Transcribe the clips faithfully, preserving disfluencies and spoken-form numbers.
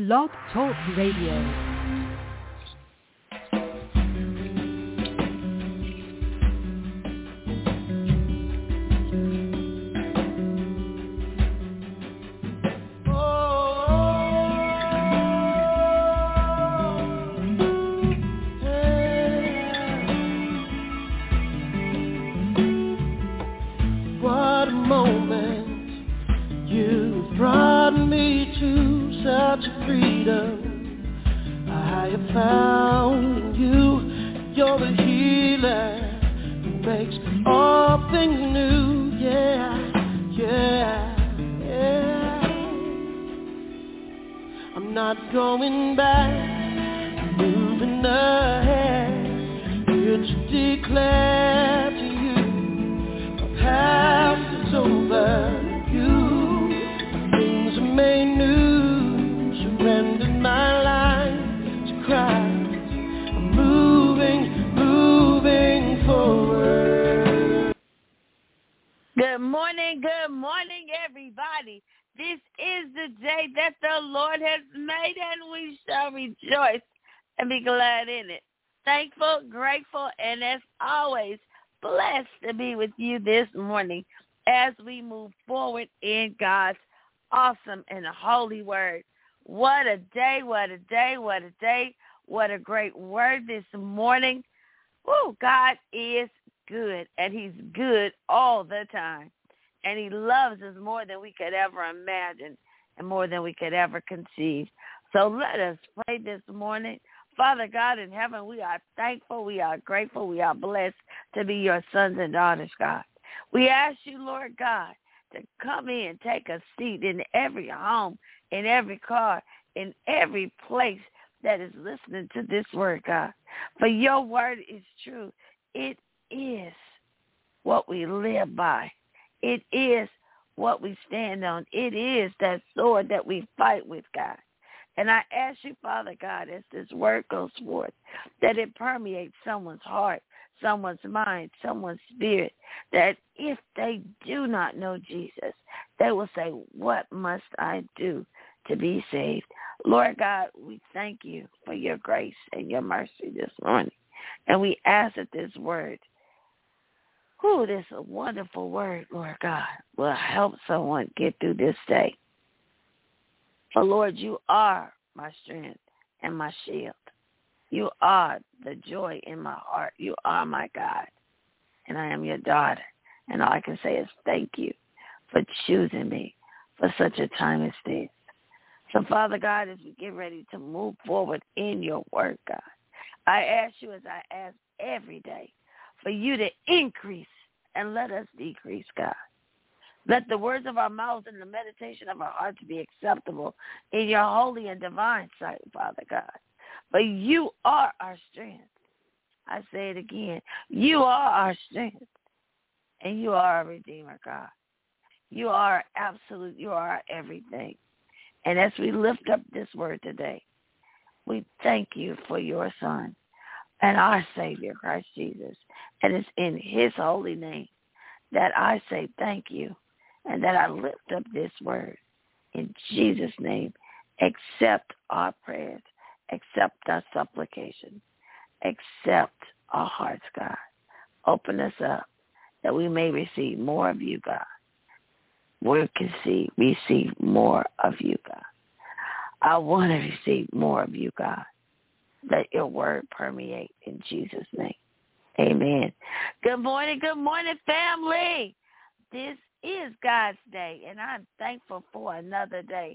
Blog Talk Radio. As we move forward in God's awesome and holy word. What a day, what a day, what a day, what a great word this morning. Woo, God is good, and he's good all the time. And he loves us more than we could ever imagine and more than we could ever conceive. So let us pray this morning. Father God in heaven, we are thankful, we are grateful, we are blessed to be your sons and daughters, God. We ask you, Lord God, to come in, take a seat in every home, in every car, in every place that is listening to this word, God. For your word is true. It is what we live by. It is what we stand on. It is that sword that we fight with, God. And I ask you, Father God, as this word goes forth, that it permeates someone's heart, someone's mind, someone's spirit, that if they do not know Jesus, they will say, what must I do to be saved? Lord God, we thank you for your grace and your mercy this morning. And we ask that this word, whew, this wonderful word, Lord God, will help someone get through this day. For, Lord, you are my strength and my shield. You are the joy in my heart. You are my God, and I am your daughter. And all I can say is thank you for choosing me for such a time as this. So, Father God, as we get ready to move forward in your word, God, I ask you, as I ask every day, for you to increase and let us decrease, God. Let the words of our mouths and the meditation of our hearts be acceptable in your holy and divine sight, Father God. But you are our strength. I say it again. You are our strength. And you are our Redeemer, God. You are absolute. You are our everything. And as we lift up this word today, we thank you for your Son and our Savior, Christ Jesus. And it's in his holy name that I say thank you and that I lift up this word. In Jesus' name, accept our prayers. Accept our supplication. Accept our hearts, God. Open us up that we may receive more of you, God. We can see, receive more of you, God. I want to receive more of you, God. Let your word permeate in Jesus' name. Amen. Good morning, good morning, family. This is God's day, and I'm thankful for another day.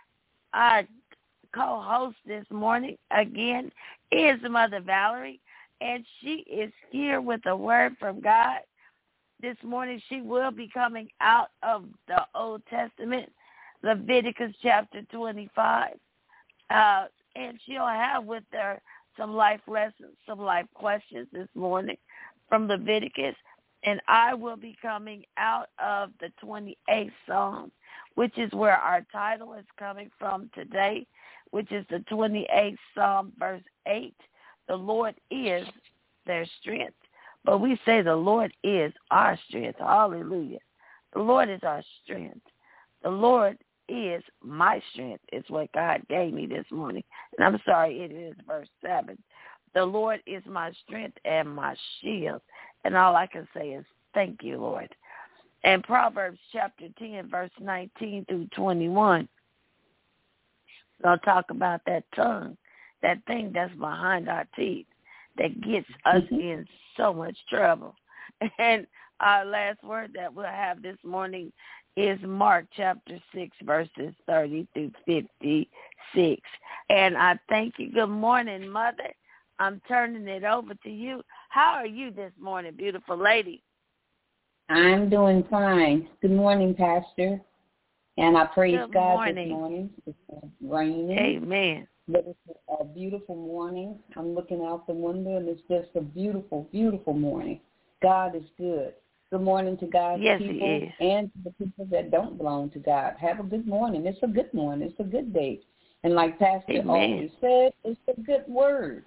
Our co-host this morning, again, is Mother Valerie, and she is here with a word from God. This morning she will be coming out of the Old Testament, Leviticus chapter twenty-five, uh, and she'll have with her some life lessons, some life questions this morning from Leviticus, and I will be coming out of the twenty-eighth Psalm, which is where our title is coming from today, which is the twenty-eighth Psalm, verse eight. The Lord is their strength. But we say the Lord is our strength. Hallelujah. The Lord is our strength. The Lord is my strength, is what God gave me this morning. And I'm sorry, it is verse seven. The Lord is my strength and my shield. And all I can say is thank you, Lord. And Proverbs chapter ten, verse nineteen through twenty-one, going to talk about that tongue, that thing that's behind our teeth that gets us mm-hmm. in so much trouble. And our last word that we'll have this morning is Mark chapter six, verses thirty through fifty-six. And I thank you. Good morning, Mother. I'm turning it over to you. How are you this morning, beautiful lady? I'm doing fine. Good morning, Pastor. And I praise Good God morning. this morning. It's raining. Amen. But it's a beautiful morning. I'm looking out the window, and it's just a beautiful, beautiful morning. God is good. Good morning to God's yes, people he is. and to the people that don't belong to God. Have a good morning. It's a good morning. It's a good day. And like Pastor Amen. always said, it's a good word.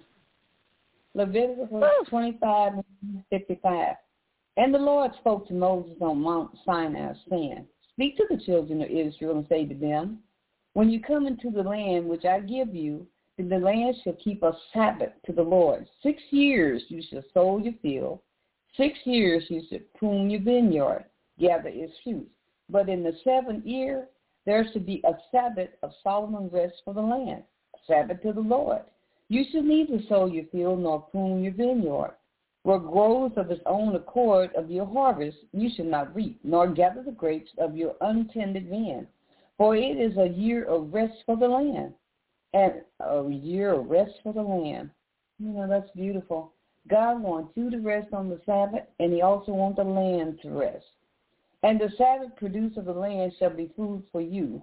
Leviticus twenty-five, fifty-five. And the Lord spoke to Moses on Mount Sinai, saying, Speak to the children of Israel and say to them, When you come into the land which I give you, then the land shall keep a Sabbath to the Lord. Six years you shall sow your field. Six years you shall prune your vineyard, gather its fruit. But in the seventh year there should be a Sabbath of solemn rest for the land, a Sabbath to the Lord. You shall neither sow your field nor prune your vineyard. Where grows of its own accord of your harvest, you shall not reap, nor gather the grapes of your untended vine. For it is a year of rest for the land, and a year of rest for the land. You know, that's beautiful. God wants you to rest on the Sabbath, and he also wants the land to rest. And the Sabbath produce of the land shall be food for you,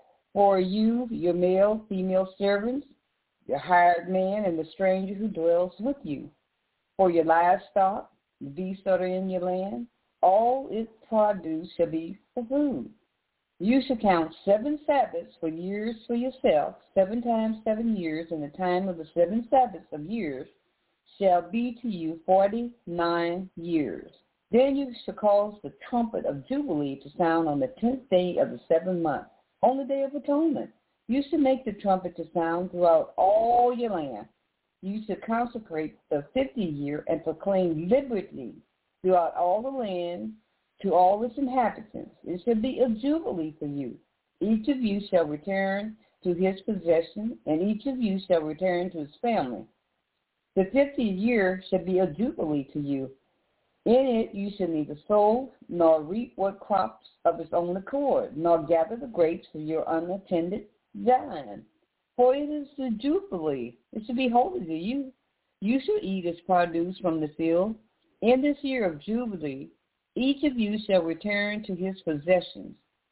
for you, your male, female servants, your hired man, and the stranger who dwells with you. For your livestock, the beasts that are in your land, all its produce shall be for food. You shall count seven Sabbaths for years for yourself, seven times seven years, and the time of the seven Sabbaths of years shall be to you forty-nine years. Then you shall cause the trumpet of Jubilee to sound on the tenth day of the seventh month, on the day of atonement. You shall make the trumpet to sound throughout all your land. You shall consecrate the fiftieth year and proclaim liberty throughout all the land to all its inhabitants. It shall be a jubilee for you. Each of you shall return to his possession, and each of you shall return to his family. The fiftieth year shall be a jubilee to you. In it you shall neither sow nor reap what crops of its own accord, nor gather the grapes of your unattended vine. For it is the jubilee. It shall be holy to you. You shall eat its produce from the field. In this year of jubilee, each of you shall return to his possessions.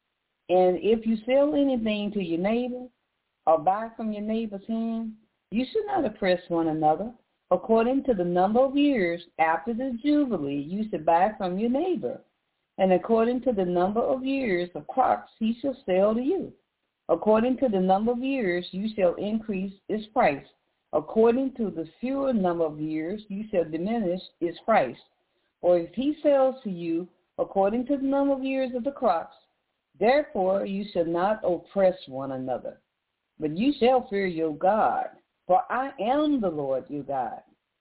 And if you sell anything to your neighbor or buy from your neighbor's hand, you shall not oppress one another. According to the number of years after the jubilee, you shall buy from your neighbor. And according to the number of years of crops, he shall sell to you. According to the number of years, you shall increase its price. According to the fewer number of years, you shall diminish its price. Or if he sells to you according to the number of years of the crops, therefore you shall not oppress one another. But you shall fear your God, for I am the Lord your God.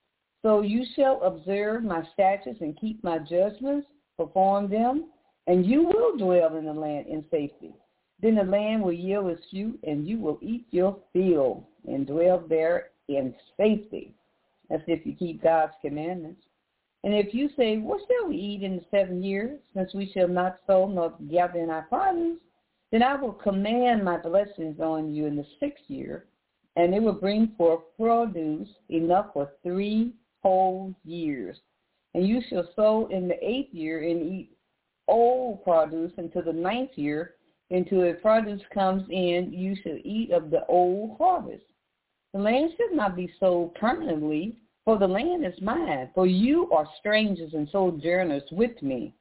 So you shall observe my statutes and keep my judgments, perform them, and you will dwell in the land in safety. Then the land will yield its fruit, and you will eat your field and dwell there in safety. That's if you keep God's commandments. And if you say, what shall we eat in the seven years, since we shall not sow nor gather in our produce? Then I will command my blessings on you in the sixth year, and it will bring forth produce enough for three whole years. And you shall sow in the eighth year and eat old produce until the ninth year. Until the produce comes in, you shall eat of the old harvest. The land should not be sold permanently, for the land is mine, for you are strangers and sojourners with me.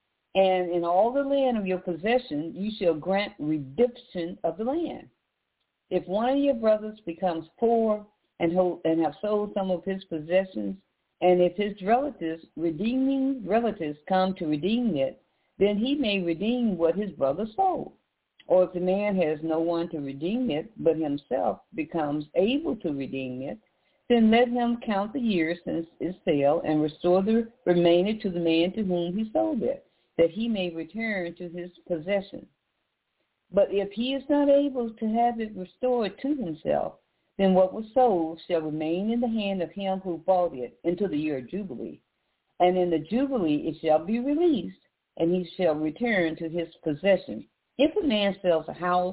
And in all the land of your possession, you shall grant redemption of the land. If one of your brothers becomes poor and, hold, and have sold some of his possessions, and if his relatives, redeeming relatives, come to redeem it, then he may redeem what his brother sold. Or if the man has no one to redeem it, but himself becomes able to redeem it, then let him count the years since its sale and restore the remainder to the man to whom he sold it, that he may return to his possession. But if he is not able to have it restored to himself, then what was sold shall remain in the hand of him who bought it until the year of Jubilee. And in the Jubilee it shall be released, and he shall return to his possession. If a man sells a house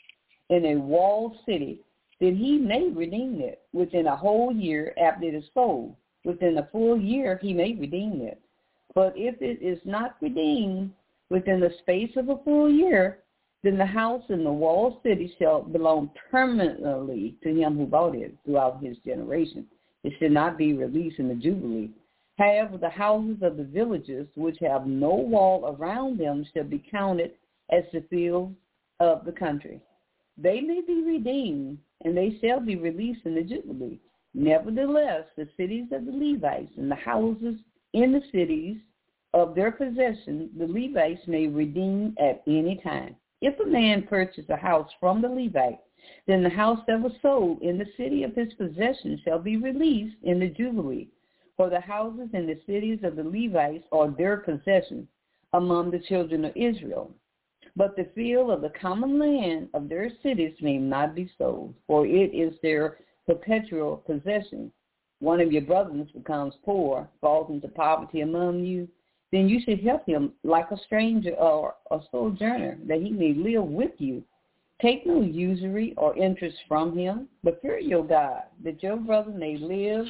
in a walled city, then he may redeem it within a whole year after it is sold. Within a full year he may redeem it. But if it is not redeemed within the space of a full year, then the house in the walled city shall belong permanently to him who bought it throughout his generation. It should not be released in the Jubilee. However, the houses of the villages which have no wall around them shall be counted as the fields of the country. They may be redeemed, and they shall be released in the Jubilee. Nevertheless, the cities of the Levites and the houses in the cities of their possession, the Levites may redeem at any time. If a man purchase a house from the Levite, then the house that was sold in the city of his possession shall be released in the Jubilee. For the houses in the cities of the Levites are their possession among the children of Israel. But the field of the common land of their cities may not be sold, for it is their perpetual possession. One of your brothers becomes poor, falls into poverty among you, then you should help him like a stranger or a sojourner, that he may live with you. Take no usury or interest from him, but fear your God, that your brother may live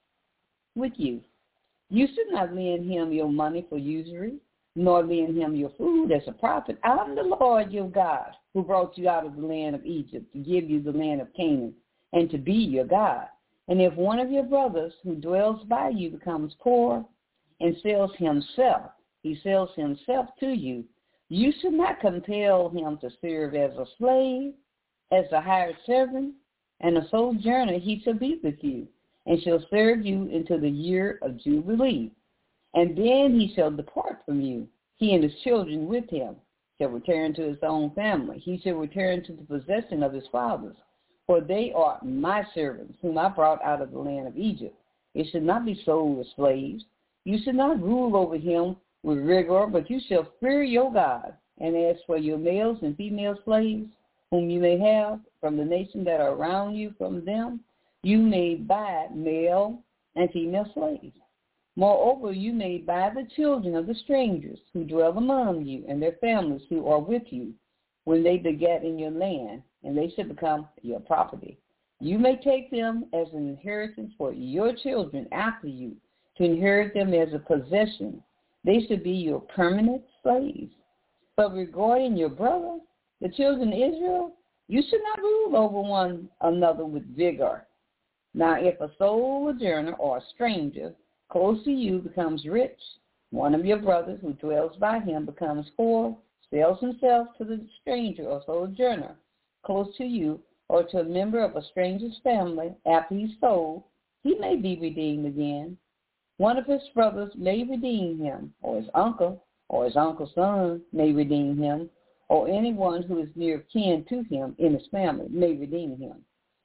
with you. You should not lend him your money for usury, nor lend him your food as a prophet. I am the Lord your God, who brought you out of the land of Egypt to give you the land of Canaan, and to be your God. And if one of your brothers who dwells by you becomes poor and sells himself, he sells himself to you, you should not compel him to serve as a slave, as a hired servant, and a sojourner he shall be with you, and shall serve you until the year of Jubilee. And then he shall depart from you, he and his children with him, shall return to his own family. He shall return to the possession of his fathers, for they are my servants, whom I brought out of the land of Egypt. It should not be sold as slaves. You should not rule over him with rigor, but you shall fear your God. And as for your males and female slaves, whom you may have from the nation that are around you, from them, you may buy male and female slaves. Moreover, you may buy the children of the strangers who dwell among you, and their families who are with you, when they beget in your land, and they shall become your property. You may take them as an inheritance for your children after you, to inherit them as a possession. They should be your permanent slaves. But regarding your brother, the children of Israel, you should not rule over one another with vigor. Now, if a sojourner or a stranger close to you becomes rich, one of your brothers who dwells by him becomes poor, sells himself to the stranger or sojourner close to you, or to a member of a stranger's family after he's sold, he may be redeemed again. One of his brothers may redeem him, or his uncle, or his uncle's son may redeem him, or anyone who is near kin to him in his family may redeem him.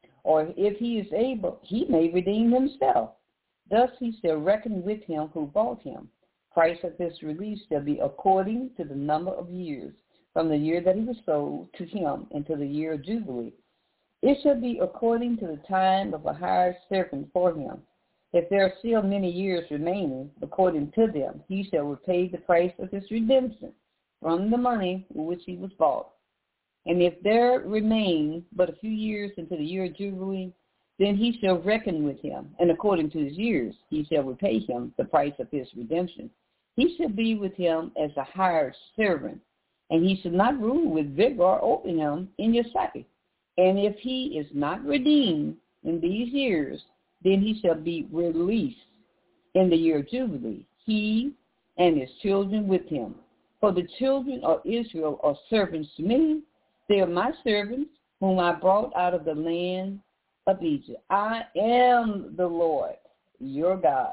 Or if he is able, he may redeem himself. Thus he shall reckon with him who bought him. Price of his release shall be according to the number of years, from the year that he was sold to him until the year of Jubilee. It shall be according to the time of a hired servant for him. If there are still many years remaining, according to them, he shall repay the price of his redemption from the money with which he was bought. And if there remain but a few years until the year of Jubilee, then he shall reckon with him, and according to his years he shall repay him the price of his redemption. He shall be with him as a hired servant, and he shall not rule with vigor over him in your sight. And if he is not redeemed in these years, then he shall be released in the year of Jubilee, he and his children with him. For the children of Israel are servants to me. They are my servants, whom I brought out of the land of Egypt. I am the Lord, your God.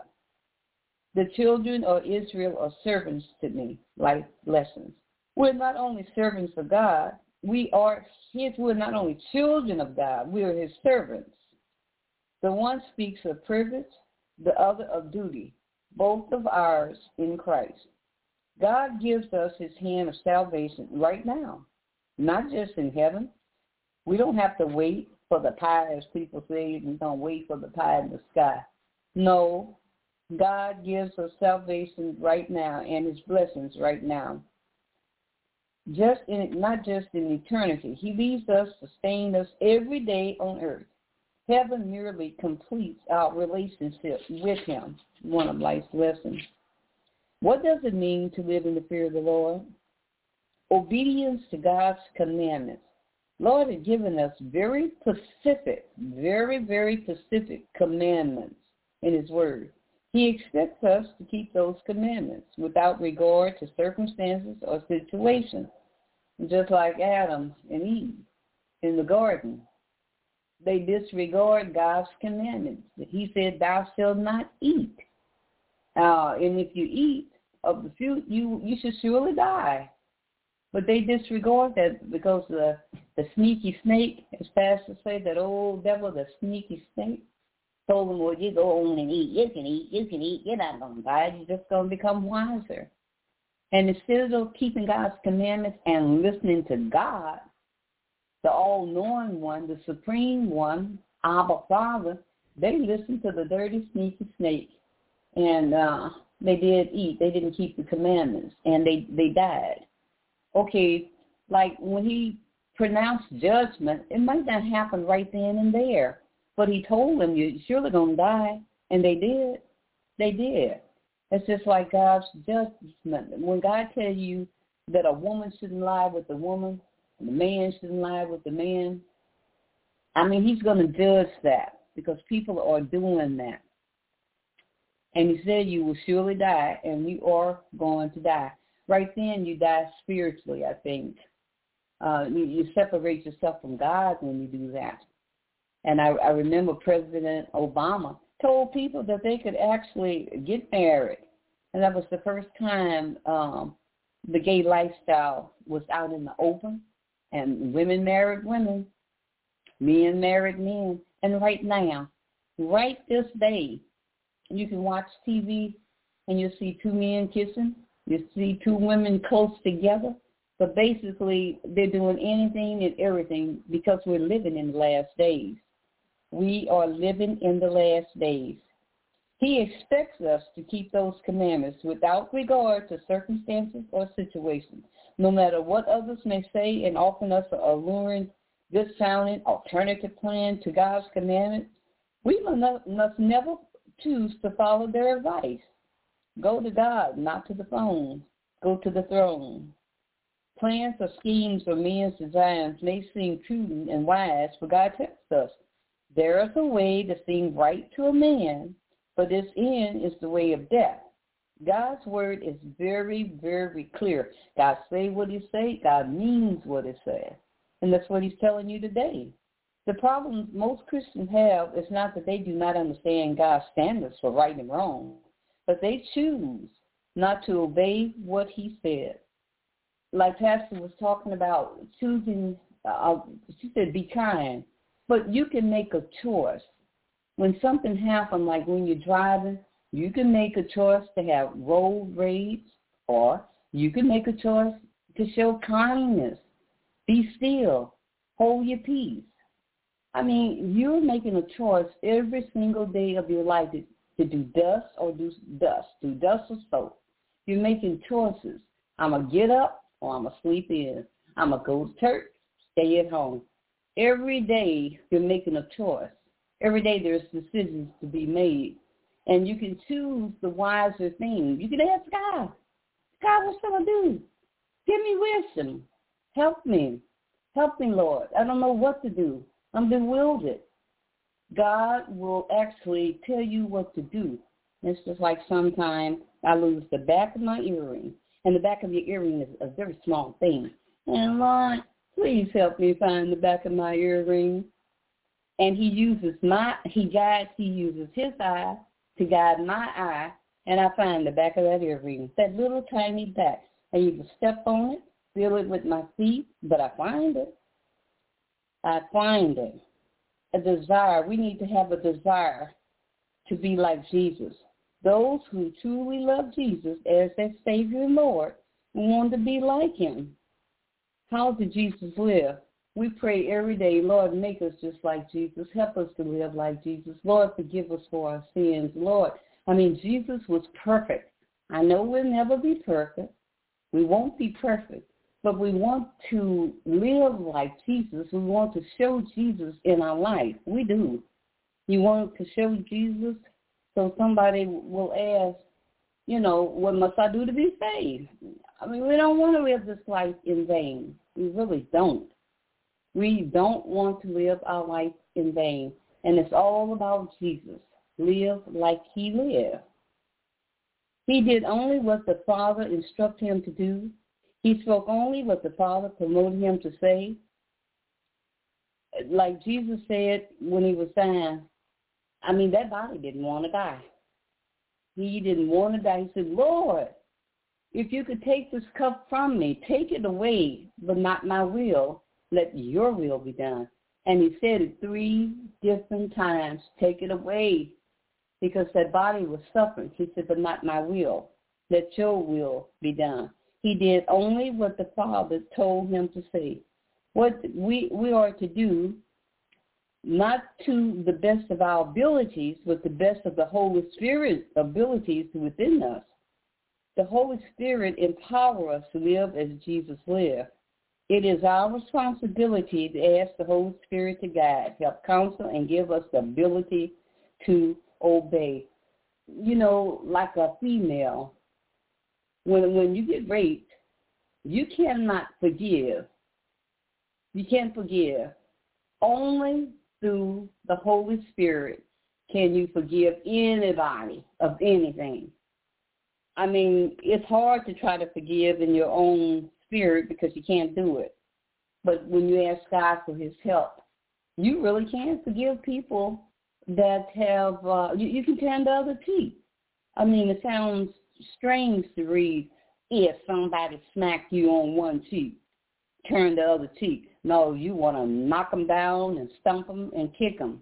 The children of Israel are servants to me, like blessings. We're not only servants of God, we are his, we're not only children of God, we are his servants. The one speaks of privilege, the other of duty, both of ours in Christ. God gives us his hand of salvation right now, not just in heaven. We don't have to wait for the pie, as people say, we don't wait for the pie in the sky. No, God gives us salvation right now and his blessings right now. Just in, not just in eternity. He leaves us, sustain us every day on earth. Heaven merely completes our relationship with him, one of life's lessons. What does it mean to live in the fear of the Lord? Obedience to God's commandments. Lord has given us very specific, very, very specific commandments in his word. He expects us to keep those commandments without regard to circumstances or situations, just like Adam and Eve in the garden. They disregard God's commandments. He said, thou shalt not eat. Uh, and if you eat of the fruit, you, you should surely die. But they disregard that because the, the sneaky snake, as pastors say, that old devil, the sneaky snake, told them, well, you go on and eat. You can eat. You can eat. You're not going to die. You're just going to become wiser. And instead of keeping God's commandments and listening to God, the all-knowing one, the supreme one, Abba Father, they listened to the dirty, sneaky snake. And uh, they did eat. They didn't keep the commandments. And they, they died. Okay, like when he pronounced judgment, it might not happen right then and there. But he told them, you're surely going to die. And they did. They did. It's just like God's judgment. When God tells you that a woman shouldn't lie with a woman, and the man shouldn't lie with the man, I mean, he's going to judge that because people are doing that. And he said you will surely die, and you are going to die. Right then, you die spiritually, I think. Uh, you, you separate yourself from God when you do that. And I, I remember President Obama told people that they could actually get married. And that was the first time um, the gay lifestyle was out in the open. And women married women, men married men. And right now, right this day, you can watch T V and you'll see two men kissing. You see two women close together. But basically, they're doing anything and everything because we're living in the last days. We are living in the last days. He expects us to keep those commandments without regard to circumstances or situations. No matter what others may say and offering us a alluring, good-sounding alternative plan to God's commandments, we must never choose to follow their advice. Go to God, not to the phone. Go to the throne. Plans or schemes or men's designs may seem prudent and wise, but God tells us, there is a way to seem right to a man, but this end is the way of death. God's word is very, very clear. God say what he say. God means what he says. And that's what he's telling you today. The problem most Christians have is not that they do not understand God's standards for right and wrong, but they choose not to obey what he said. Like Pastor was talking about choosing, uh, she said be kind. But you can make a choice. When something happens, like when you're driving, you can make a choice to have road rage, or you can make a choice to show kindness. Be still. Hold your peace. I mean, you're making a choice every single day of your life to, to do dust or do dust, do dust or soap. You're making choices. I'm going to get up or I'm going to sleep in. I'm going to go to church, stay at home. Every day you're making a choice. Every day there's decisions to be made. And you can choose the wiser thing. You can ask God, God, what shall I do? Give me wisdom. Help me. Help me, Lord. I don't know what to do. I'm bewildered. God will actually tell you what to do. It's just like sometimes I lose the back of my earring. And the back of your earring is a very small thing. And Lord, please help me find the back of my earring. And he uses my, he guides, he uses his eye to guide my eye, and I find the back of that earring, that little tiny back. I either step on it, feel it with my feet, but I find it. I find it. A desire. We need to have a desire to be like Jesus. Those who truly love Jesus as their Savior and Lord want to be like him. How did Jesus live? We pray every day, Lord, make us just like Jesus. Help us to live like Jesus. Lord, forgive us for our sins. Lord, I mean, Jesus was perfect. I know we'll never be perfect. We won't be perfect. But we want to live like Jesus. We want to show Jesus in our life. We do. You want to show Jesus so somebody will ask, you know, what must I do to be saved? I mean, we don't want to live this life in vain. We really don't. We don't want to live our life in vain. And it's all about Jesus. Live like he lived. He did only what the Father instructed him to do. He spoke only what the Father promoted him to say. Like Jesus said when he was dying, I mean, that body didn't want to die. He didn't want to die. He said, Lord, if you could take this cup from me, take it away, but not my will. Let your will be done. And he said it three different times, take it away, because that body was suffering. He said, but not my will. Let your will be done. He did only what the Father told him to say. What we, we are to do, not to the best of our abilities, but the best of the Holy Spirit abilities within us. The Holy Spirit empowers us to live as Jesus lived. It is our responsibility to ask the Holy Spirit to guide, help counsel, and give us the ability to obey. You know, like a female, when when you get raped, you cannot forgive. You can't forgive. Only through the Holy Spirit can you forgive anybody of anything. I mean, it's hard to try to forgive in your own spirit because you can't do it. But when you ask God for his help, you really can forgive people that have, uh, you, you can turn the other cheek. I mean, it sounds strange to read, if somebody smacked you on one cheek, turn the other cheek. No, you want to knock them down and stump them and kick them.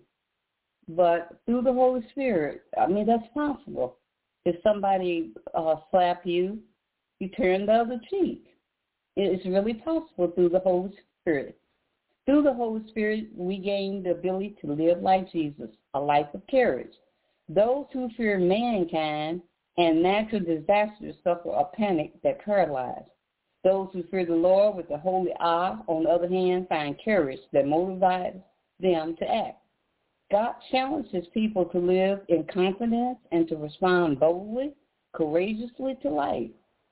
But through the Holy Spirit, I mean, that's possible. If somebody uh, slap you, you turn the other cheek. It's really possible through the Holy Spirit. Through the Holy Spirit, we gain the ability to live like Jesus, a life of courage. Those who fear mankind and natural disasters suffer a panic that paralyzes. Those who fear the Lord with the holy awe, on the other hand, find courage that motivates them to act. God challenges people to live in confidence and to respond boldly, courageously to life.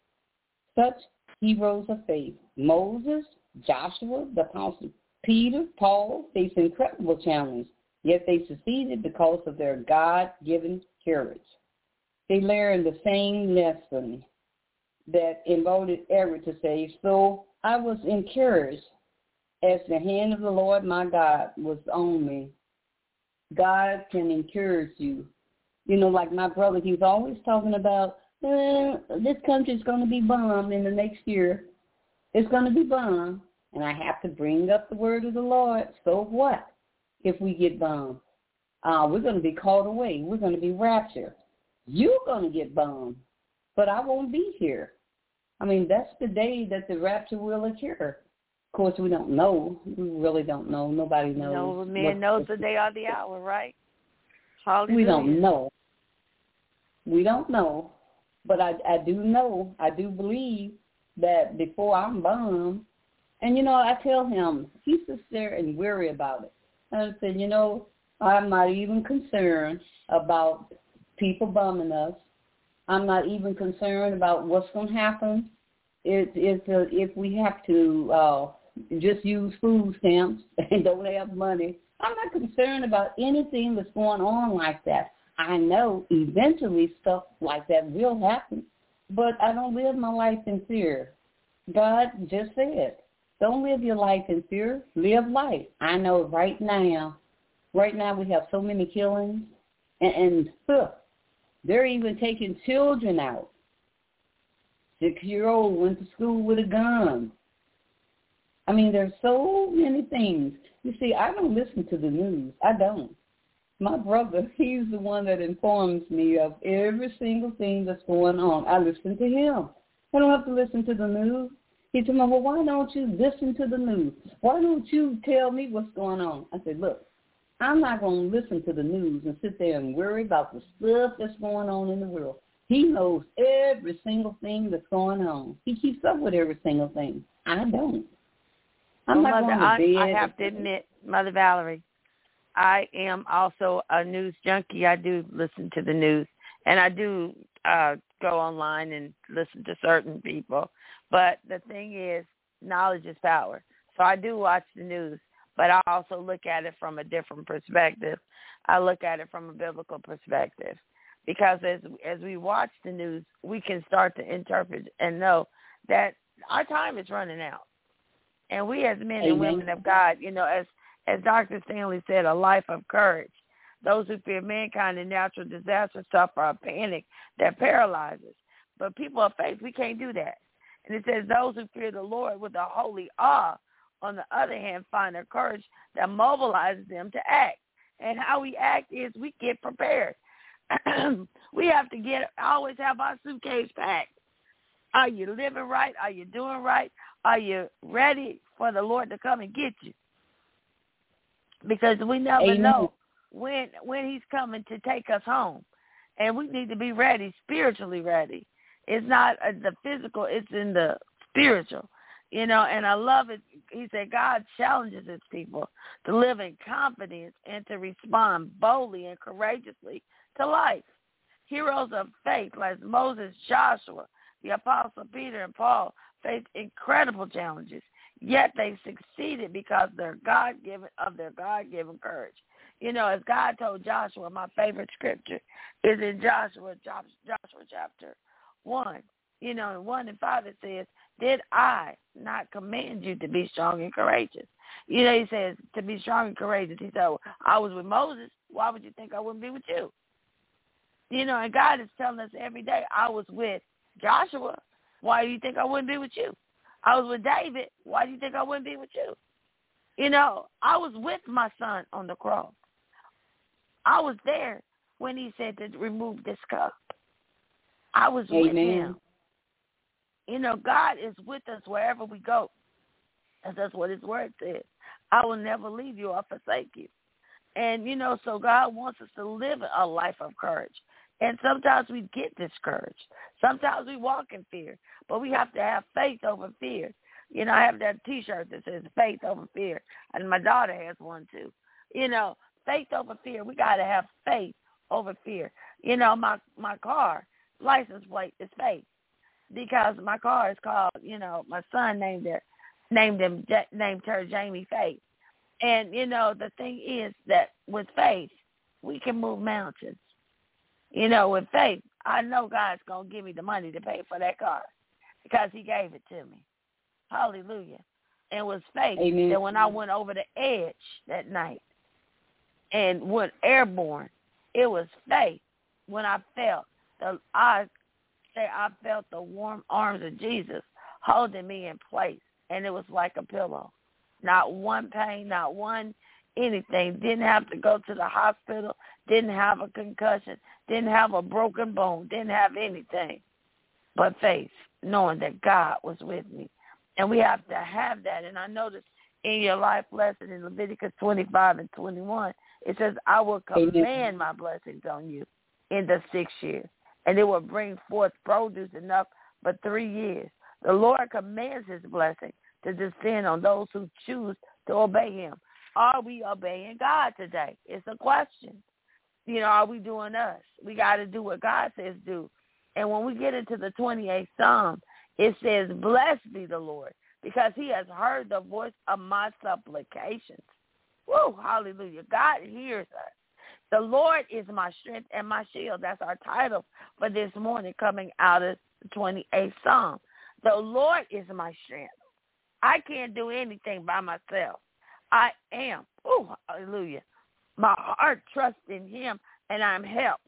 Such heroes of faith, Moses, Joshua, the Apostle Peter, Paul, faced incredible challenges, yet they succeeded because of their God-given courage. They learned the same lesson that involved Eric to say, so I was encouraged as the hand of the Lord my God was on me. God can encourage you. You know, like my brother, he's always talking about, eh, this country's going to be bombed in the next year. It's going to be bombed. And I have to bring up the word of the Lord. So what if we get bombed? Uh, we're going to be called away. We're going to be raptured. You're going to get bombed, but I won't be here. I mean, that's the day that the rapture will occur. Of course, we don't know. We really don't know. Nobody knows. No man knows the day or the hour, right? Hallelujah. We don't know. We don't know. But I, I do know, I do believe that before I'm bombed, and, you know, I tell him, he sits there and worry about it. And I said, you know, I'm not even concerned about people bombing us. I'm not even concerned about what's going to happen if, if, uh, if we have to uh, just use food stamps and don't have money. I'm not concerned about anything that's going on like that. I know eventually stuff like that will happen, but I don't live my life in fear. God just said, don't live your life in fear. Live life. I know right now, right now we have so many killings, and, and huh, they're even taking children out. Six-year-old went to school with a gun. I mean, there's so many things. You see, I don't listen to the news. I don't. My brother, he's the one that informs me of every single thing that's going on. I listen to him. I don't have to listen to the news. He told me, well, why don't you listen to the news? Why don't you tell me what's going on? I said, look, I'm not going to listen to the news and sit there and worry about the stuff that's going on in the world. He knows every single thing that's going on. He keeps up with every single thing. I don't. I'm well, not Mother, going to bed. I, I have to admit, Mother Valerie, I am also a news junkie. I do listen to the news, and I do uh, go online and listen to certain people. But the thing is, knowledge is power. So I do watch the news, but I also look at it from a different perspective. I look at it from a biblical perspective, because as as we watch the news, we can start to interpret and know that our time is running out. And we as men and Amen. women of God, you know, as as Doctor Stanley said, a life of courage. Those who fear mankind and natural disasters suffer a panic that paralyzes. But people of faith, we can't do that. And it says those who fear the Lord with a holy awe, on the other hand, find a courage that mobilizes them to act. And how we act is we get prepared. We have to get, always have our suitcase packed. Are you living right? Are you doing right? Are you ready for the Lord to come and get you? Because we never Amen. know when when he's coming to take us home. And we need to be ready, spiritually ready. It's not uh, the physical, it's in the spiritual. You know, and I love it. He said God challenges his people to live in confidence and to respond boldly and courageously to life. Heroes of faith like Moses, Joshua, the Apostle Peter, and Paul faced incredible challenges, yet they succeeded because their God-given of their God-given courage. You know, as God told Joshua, my favorite scripture is in Joshua, Joshua chapter one. You know, in one and five it says, did I not command you to be strong and courageous? You know, he says to be strong and courageous. He said, well, I was with Moses. Why would you think I wouldn't be with you? You know, and God is telling us every day, I was with Joshua. Why do you think I wouldn't be with you? I was with David. Why do you think I wouldn't be with you? You know, I was with my son on the cross. I was there when he said to remove this cup. I was Amen. with him. You know, God is with us wherever we go. And that's what his word says. I will never leave you or forsake you. And, you know, so God wants us to live a life of courage. And sometimes we get discouraged. Sometimes we walk in fear. But we have to have faith over fear. You know, I have that T-shirt that says faith over fear. And my daughter has one, too. You know, faith over fear. We got to have faith over fear. You know, my, my car license plate is faith. Because my car is called, you know, my son named it, named him, named her Jamie Faith. And, you know, the thing is that with faith, we can move mountains. You know, with faith, I know God's going to give me the money to pay for that car because he gave it to me. Hallelujah. And it was faith Amen. that when I went over the edge that night and went airborne, it was faith when I felt the I say I felt the warm arms of Jesus holding me in place, and it was like a pillow. Not one pain, not one anything. Didn't have to go to the hospital, didn't have a concussion, didn't have a broken bone, didn't have anything but faith, knowing that God was with me. And we have to have that. And I noticed in your life lesson in Leviticus twenty-five and twenty-one, it says, I will command my blessings on you in the sixth year, and it will bring forth produce enough for three years. The Lord commands his blessing to descend on those who choose to obey him. Are we obeying God today? It's a question. You know, are we doing us? We got to do what God says do. And when we get into the twenty-eighth Psalm, it says, blessed be the Lord, because he has heard the voice of my supplications. Woo, hallelujah. God hears us. The Lord is my strength and my shield. That's our title for this morning, coming out of the twenty-eighth Psalm. The Lord is my strength. I can't do anything by myself. I am, oh, hallelujah. My heart trusts in him, and I'm helped.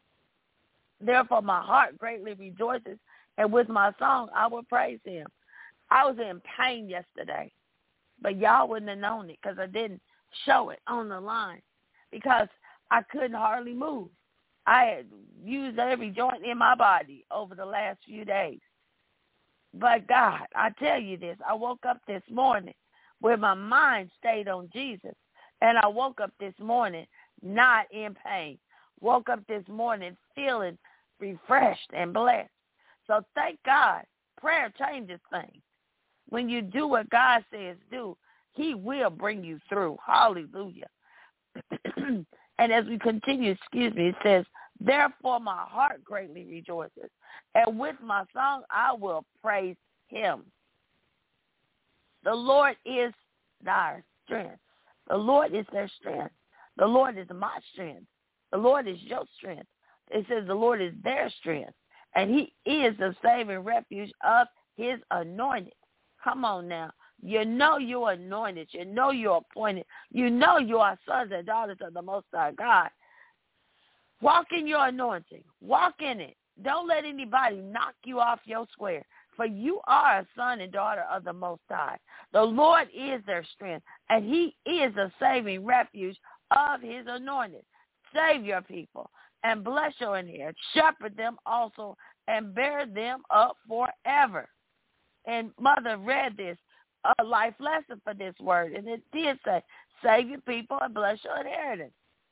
Therefore, my heart greatly rejoices, and with my song, I will praise him. I was in pain yesterday, but y'all wouldn't have known it because I didn't show it on the line because I couldn't hardly move. I had used every joint in my body over the last few days. But God, I tell you this, I woke up this morning where my mind stayed on Jesus, and I woke up this morning not in pain. Woke up this morning feeling refreshed and blessed. So thank God, prayer changes things. When you do what God says do, he will bring you through. Hallelujah. And as we continue, excuse me, it says, therefore my heart greatly rejoices, and with my song I will praise him. The Lord is thy strength. The Lord is their strength. The Lord is my strength. The Lord is your strength. It says the Lord is their strength, and he is the saving refuge of his anointed. Come on now. You know you're anointed. You know you're appointed. You know you are sons and daughters of the Most High God. Walk in your anointing. Walk in it. Don't let anybody knock you off your square, for you are a son and daughter of the Most High. The Lord is their strength, and he is a saving refuge of his anointed. Save your people and bless your inheritance. Shepherd them also and bear them up forever. And Mother read this, a life lesson for this word, and it did say, save your people and bless your inheritance.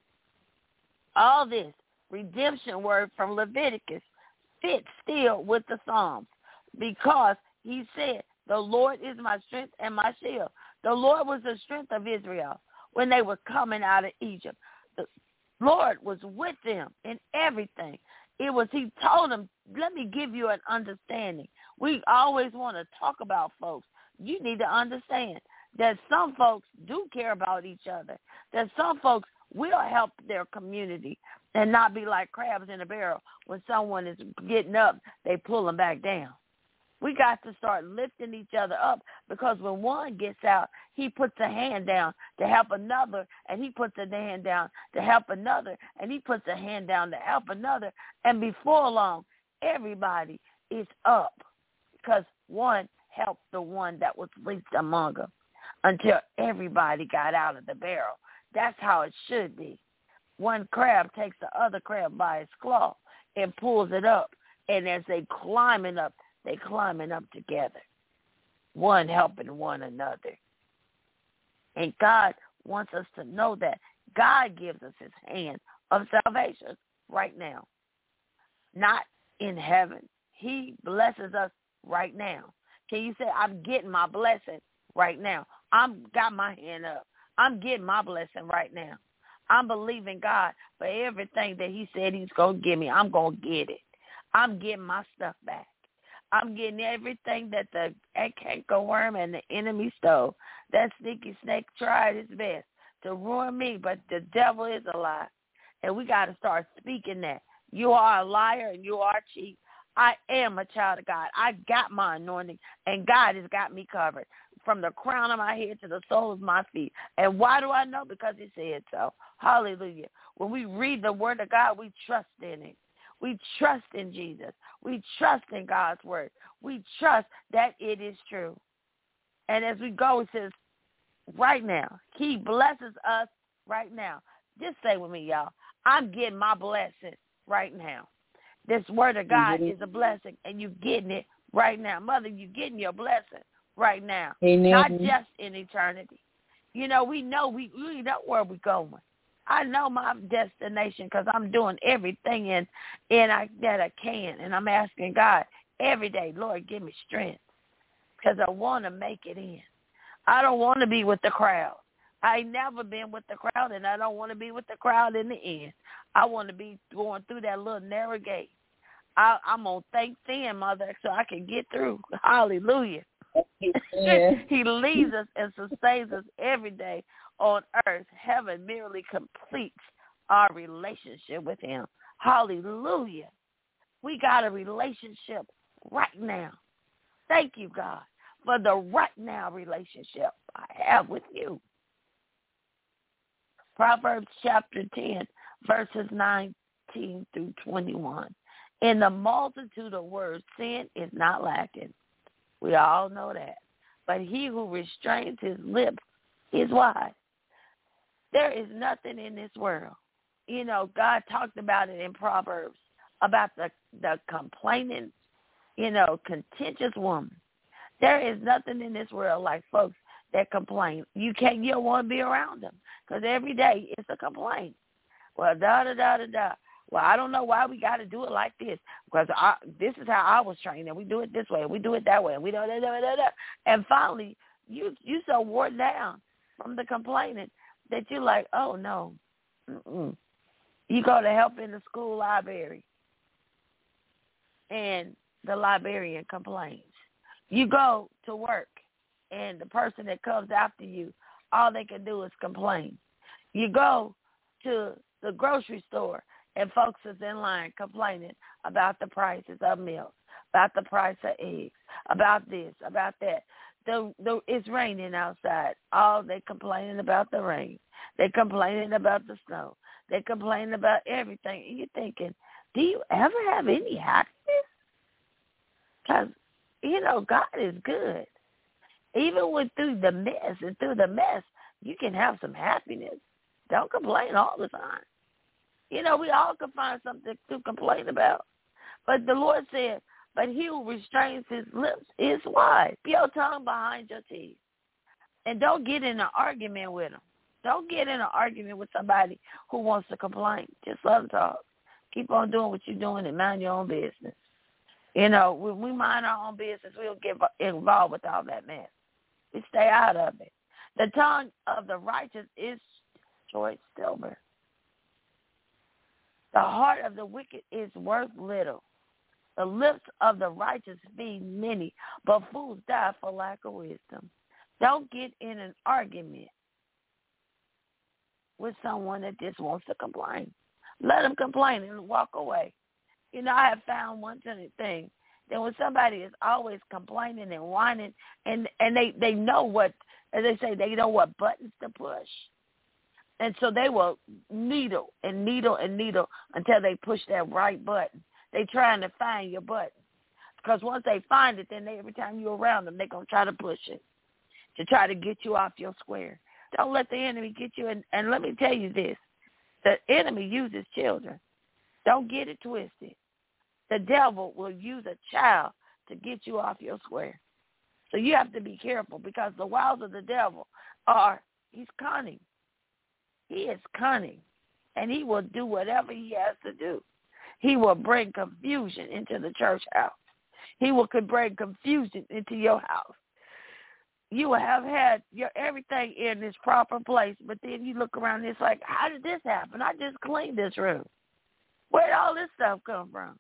All this redemption word from Leviticus fits still with the Psalms because he said, the Lord is my strength and my shield. The Lord was the strength of Israel when they were coming out of Egypt. The Lord was with them in everything. It was, he told them, let me give you an understanding. We always want to talk about folks. You need to understand that some folks do care about each other, that some folks will help their community and not be like crabs in a barrel. When someone is getting up, they pull them back down. We got to start lifting each other up because when one gets out, he puts a hand down to help another, and he puts a hand down to help another, and he puts a hand down to help another. And before long, everybody is up because one helped the one that was least among them until everybody got out of the barrel. That's how it should be. One crab takes the other crab by its claw and pulls it up, and as they climbing up, they climbing up together, one helping one another. And God wants us to know that God gives us his hand of salvation right now, not in heaven. He blesses us right now. Can you say, I'm getting my blessing right now? I'm got my hand up. I'm getting my blessing right now. I'm believing God for everything that he said he's going to give me. I'm going to get it. I'm getting my stuff back. I'm getting everything that the cankerworm and the enemy stole. That sneaky snake tried his best to ruin me, but the devil is a lie. And we got to start speaking that. You are a liar and you are cheap. I am a child of God. I got my anointing, and God has got me covered from the crown of my head to the soles of my feet. And why do I know? Because he said so. Hallelujah. When we read the word of God, we trust in it. We trust in Jesus. We trust in God's word. We trust that it is true. And as we go, it says, right now, he blesses us right now. Just say with me, y'all, I'm getting my blessing right now. This word of God mm-hmm. is a blessing, and you're getting it right now. Mother, you're getting your blessing right now. Amen. Not just in eternity. You know, we know we, we know where we're going. I know my destination because I'm doing everything in, in I, that I can, and I'm asking God every day, Lord, give me strength because I want to make it in. I don't want to be with the crowd. I ain't never been with the crowd, and I don't want to be with the crowd in the end. I want to be going through that little narrow gate. I, I'm going to thank then, Mother, so I can get through. Hallelujah. Yeah. He leads us and sustains us every day on earth. Heaven merely completes our relationship with him. Hallelujah. We got a relationship right now. Thank you, God, for the right now relationship I have with you. Proverbs chapter ten, verses nineteen through twenty-one. In the multitude of words, sin is not lacking. We all know that. but he who restrains his lips is wise. There is nothing in this world. You know, God talked about it in Proverbs, about the, the complaining, you know, contentious woman. There is nothing in this world like folks that complain. You can't, you don't want to be around them because every day it's a complaint. Well, da-da-da-da-da. Well, I don't know why we got to do it like this because I, this is how I was trained, and we do it this way, and we do it that way, and we do da da da da. And finally, you you so worn down from the complaining that you're like, oh, no. Mm-mm. You go to help in the school library, and the librarian complains. You go to work, and the person that comes after you, all they can do is complain. You go to the grocery store, and folks is in line complaining about the prices of milk, about the price of eggs, about this, about that. The, the, it's raining outside. All they complaining about the rain. They complaining about the snow. They complaining about everything. And you're thinking, do you ever have any happiness? Because, you know, God is good. Even with through the mess and through the mess, you can have some happiness. Don't complain all the time. You know, we all can find something to complain about. But the Lord said, but he who restrains his lips is wise. Keep your tongue behind your teeth. And don't get in an argument with them. Don't get in an argument with somebody who wants to complain. Just let them talk. Keep on doing what you're doing and mind your own business. You know, when we mind our own business, we don't get involved with all that mess. We stay out of it. The tongue of the righteous is choice silver. The heart of the wicked is worth little. The lips of the righteous feed many, but fools die for lack of wisdom. Don't get in an argument with someone that just wants to complain. Let them complain and walk away. You know, I have found one thing, that when somebody is always complaining and whining, and, and they, they know what, as they say, they know what buttons to push. And so they will needle and needle and needle until they push that right button. They're trying to find your button. Because once they find it, then they, every time you're around them, they're going to try to push it to try to get you off your square. Don't let the enemy get you. And, and let me tell you this. The enemy uses children. Don't get it twisted. The devil will use a child to get you off your square. So you have to be careful because the wiles of the devil are, he's cunning. He is cunning, and he will do whatever he has to do. He will bring confusion into the church house. He will bring confusion into your house. You will have had your everything in its proper place, but then you look around and it's like, how did this happen? I just cleaned this room. Where did all this stuff come from?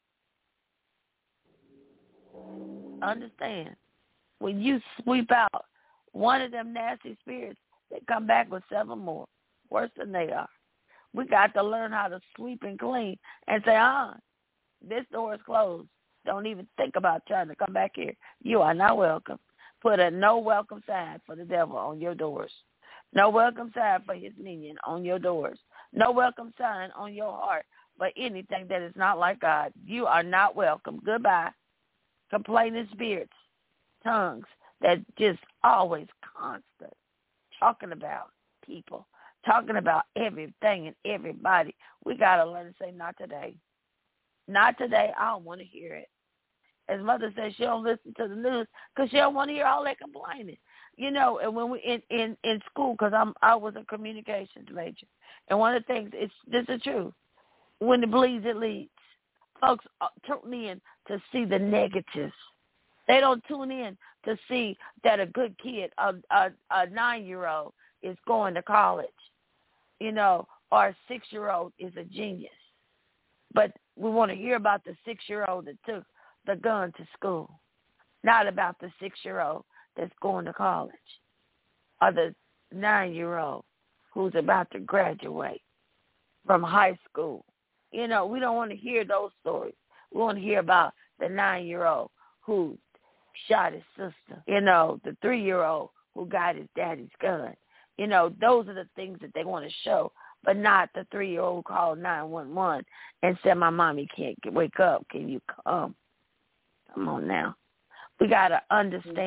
Understand, when you sweep out one of them nasty spirits, they come back with seven more, worse than they are. We got to learn how to sweep and clean and say, ah, this door is closed. Don't even think about trying to come back here. You are not welcome. Put a no welcome sign for the devil on your doors. No welcome sign for his minion on your doors. No welcome sign on your heart for anything that is not like God. You are not welcome. Goodbye. Complaining spirits, tongues that just always constant, talking about people, talking about everything and everybody. We got to learn to say, not today. Not today. I don't want to hear it. As Mother says, she don't listen to the news because she don't want to hear all that complaining. You know, and when we in, in, in school, because I'm I was a communications major, and one of the things, it's this is true. When it bleeds, it leads. Folks tune in to see the negatives. They don't tune in to see that a good kid, a, a, a nine-year-old, is going to college, you know, or a six-year-old is a genius. But we want to hear about the six-year-old that took the gun to school, not about the six-year-old that's going to college or the nine-year-old who's about to graduate from high school. You know, we don't want to hear those stories. We want to hear about the nine-year-old who shot his sister, you know, the three-year-old who got his daddy's gun. You know, those are the things that they want to show, but not the three-year-old who called nine one one and said, my mommy can't get, wake up. Can you come? Come on now. We got to understand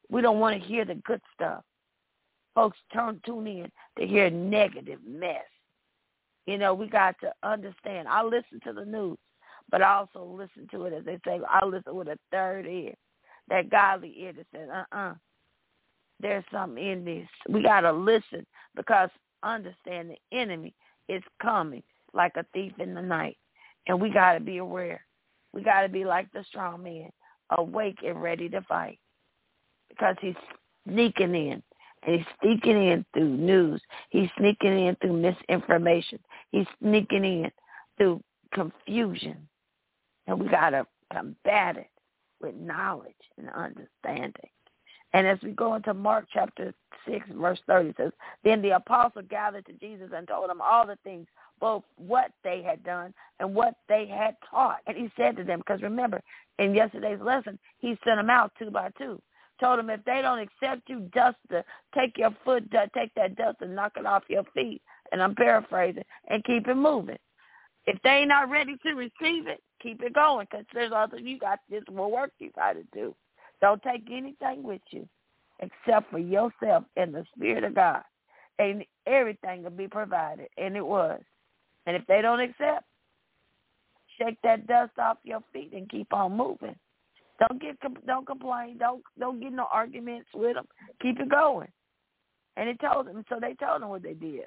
We don't want to hear the good stuff. Folks turn tune in to hear negative mess. You know, we got to understand. I listen to the news, but I also listen to it, as they say, I listen with a third ear, that godly ear that says, uh-uh, there's something in this. We got to listen because understand the enemy is coming like a thief in the night, and we got to be aware. We got to be like the strong man, awake and ready to fight, because he's sneaking in. And he's sneaking in through news. He's sneaking in through misinformation. He's sneaking in through confusion. And we got to combat it with knowledge and understanding. And as we go into Mark chapter six, verse thirty, it says, then the apostle gathered to Jesus and told him all the things, both what they had done and what they had taught. And he said to them, because remember, in yesterday's lesson, he sent them out two by two. Told them if they don't accept you, dust the, take your foot, take that dust and knock it off your feet. And I'm paraphrasing, and keep it moving. If they ain't not ready to receive it, keep it going, because there's other, you got this more work you got to do. Don't take anything with you except for yourself and the Spirit of God. And everything will be provided, and it was. And if they don't accept, shake that dust off your feet and keep on moving. Don't get, don't complain. Don't, don't get no arguments with them. Keep it going. And it told them, so they told them what they did.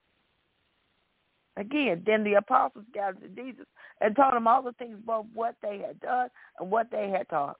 Again, then the apostles gathered to Jesus and told him all the things, both what they had done and what they had taught.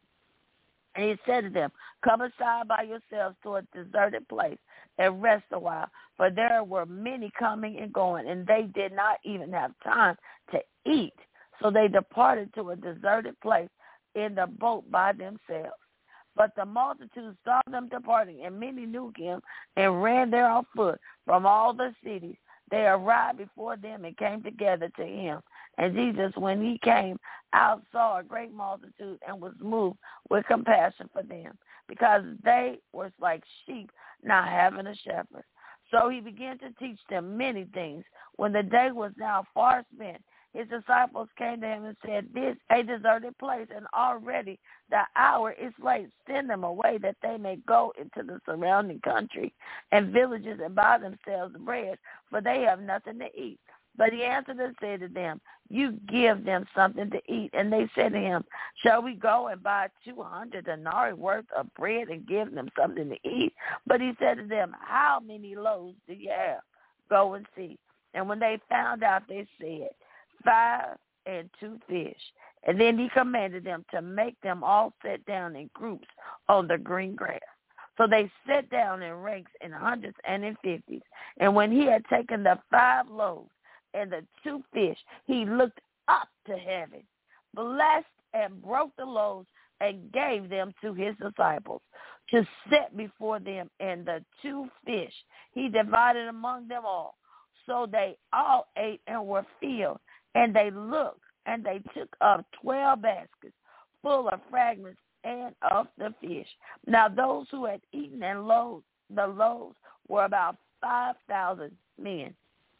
And he said to them, come aside by yourselves to a deserted place and rest a while, for there were many coming and going, and they did not even have time to eat. So they departed to a deserted place in the boat by themselves. But the multitude saw them departing, and many knew him and ran there on foot from all the cities. They arrived before them and came together to him. And Jesus, when he came out, saw a great multitude and was moved with compassion for them, because they were like sheep not having a shepherd. So he began to teach them many things. When the day was now far spent, his disciples came to him and said, this is a deserted place, and already the hour is late. Send them away that they may go into the surrounding country and villages and buy themselves bread, for they have nothing to eat. But he answered and said to them, you give them something to eat. And they said to him, shall we go and buy two hundred denarii worth of bread and give them something to eat? But he said to them, how many loaves do you have? Go and see. And when they found out, they said, five and two fish. And then he commanded them to make them all sit down in groups on the green grass. So they sat down in ranks in hundreds and in fifties. And when he had taken the five loaves and the two fish, he looked up to heaven, blessed and broke the loaves and gave them to his disciples to set before them. And the two fish he divided among them all. So they all ate and were filled. And they looked, and they took up twelve baskets full of fragments and of the fish. Now those who had eaten and loaves, the loaves were about five thousand men.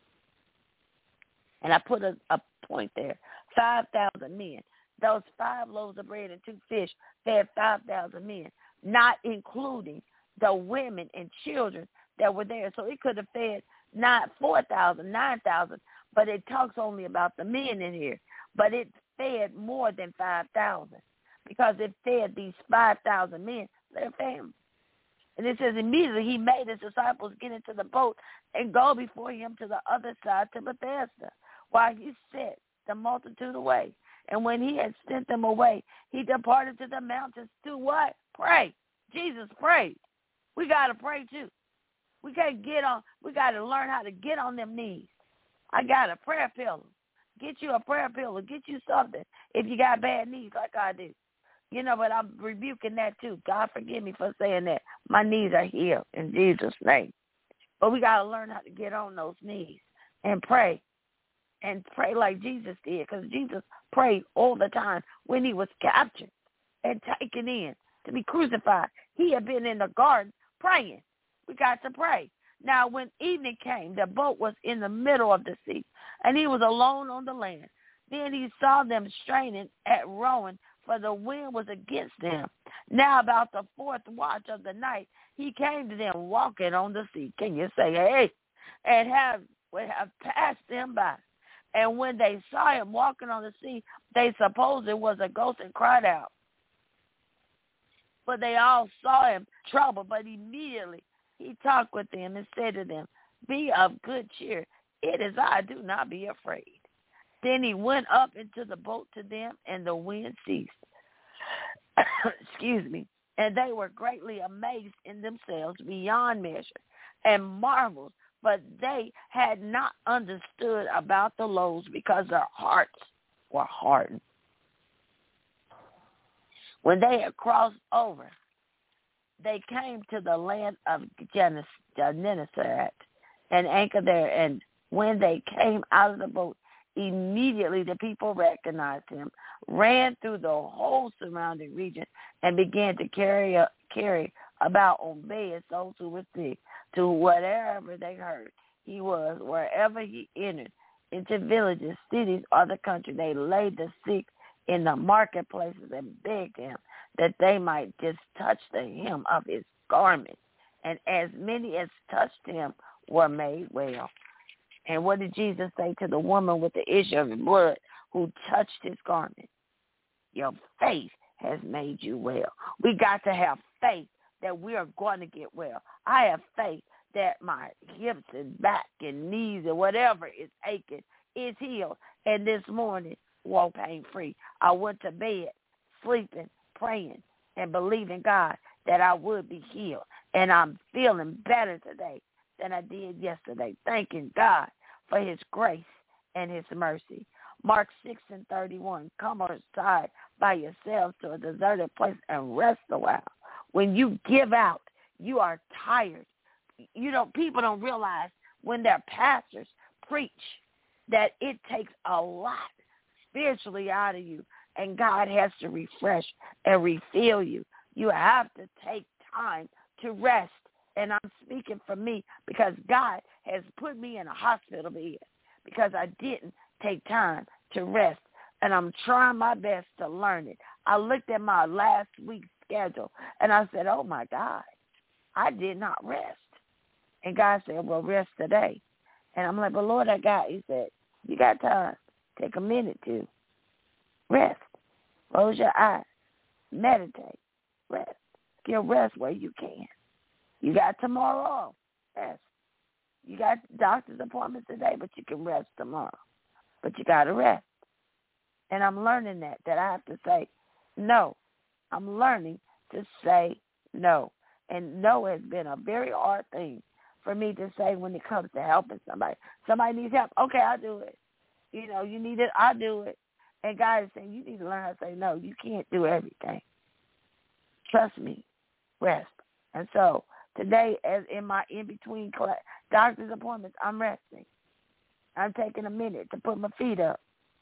And I put a, a point there, five thousand men. Those five loaves of bread and two fish fed five thousand men, not including the women and children that were there. So it could have fed not four thousand, nine thousand, but it talks only about the men in here. But it fed more than five thousand, because it fed these five thousand men, their families. And it says immediately he made his disciples get into the boat and go before him to the other side to Bethesda, while he sent the multitude away. And when he had sent them away, he departed to the mountains to what? Pray. Jesus prayed. We got to pray too. We can't get on, we got to learn how to get on them knees. I got a prayer pillow. Get you a prayer pillow. Get you something if you got bad knees like I do. You know, but I'm rebuking that too. God forgive me for saying that. My knees are healed in Jesus' name. But we got to learn how to get on those knees and pray. And pray like Jesus did, because Jesus prayed all the time when he was captured and taken in to be crucified. He had been in the garden praying. We got to pray. Now, when evening came, the boat was in the middle of the sea, and he was alone on the land. Then he saw them straining at rowing for the wind was against them. Now about the fourth watch of the night, he came to them walking on the sea. Can you say, hey? And have, would have passed them by. And when they saw him walking on the sea, they supposed it was a ghost and cried out. But they all saw him troubled, but immediately he talked with them and said to them, be of good cheer. It is I, do not be afraid. Then he went up into the boat to them, and the wind ceased. Excuse me. And they were greatly amazed in themselves beyond measure and marveled, but they had not understood about the loaves because their hearts were hardened. When they had crossed over, they came to the land of Gennesaret and anchored there. And when they came out of the boat, immediately the people recognized him, ran through the whole surrounding region, and began to carry up, carry about on beds those who were sick to whatever they heard he was. Wherever he entered, into villages, cities, or the country, they laid the sick in the marketplaces and begged him that they might just touch the hem of his garment. And as many as touched him were made well. And what did Jesus say to the woman with the issue of blood who touched his garment? Your faith has made you well. We got to have faith that we are going to get well. I have faith that my hips and back and knees and whatever is aching is healed. And this morning, walk pain-free. I went to bed sleeping, praying, and believing God that I would be healed. And I'm feeling better today than I did yesterday, thanking God for his grace and his mercy. Mark six and thirty-one, come aside by yourselves to a deserted place and rest a while. When you give out, you are tired. You know, people don't realize when their pastors preach that it takes a lot spiritually out of you, and God has to refresh and refill you. You have to take time to rest. And I'm speaking for me because God has put me in a hospital bed because I didn't take time to rest. And I'm trying my best to learn it. I looked at my last week's schedule and I said, oh, my God, I did not rest. And God said, well, rest today. And I'm like, but Lord, I got, he said, you got time. Take a minute to rest. Close your eyes. Meditate. Rest. Get rest where you can. You got tomorrow off. Rest. You got doctor's appointments today, but you can rest tomorrow. But you got to rest. And I'm learning that, that I have to say no. I'm learning to say no. And no has been a very hard thing for me to say when it comes to helping somebody. Somebody needs help. Okay, I'll do it. You know, you need it, I'll do it. And God is saying, you need to learn how to say no. You can't do everything. Trust me. Rest. And so today, as in my in-between class, doctor's appointments, I'm resting. I'm taking a minute to put my feet up.